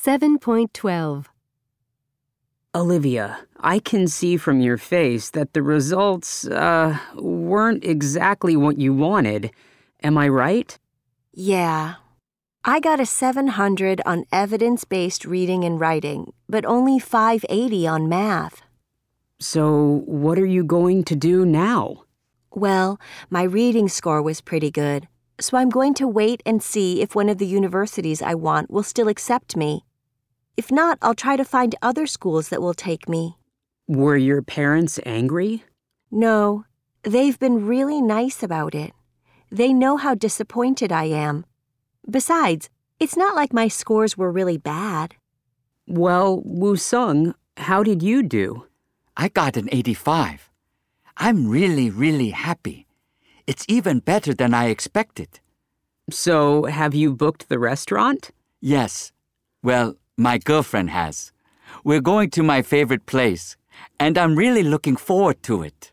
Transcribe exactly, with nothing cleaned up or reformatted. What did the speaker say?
seven point twelve. Olivia, I can see from your face that the results, uh, weren't exactly what you wanted. Am I right? Yeah. I got a seven hundred on evidence-based reading and writing, but only five eighty on math. So, what are you going to do now? Well, my reading score was pretty good, so I'm going to wait and see if one of the universities I want will still accept me. If not, I'll try to find other schools that will take me. Were your parents angry? No, they've been really nice about it. They know how disappointed I am. Besides, it's not like my scores were really bad. Well, Woo-sung, how did you do? I got an eighty-five. I'm really, really happy. It's even better than I expected. So, have you booked the restaurant? Yes. Well, my girlfriend has. We're going to my favorite place, and I'm really looking forward to it.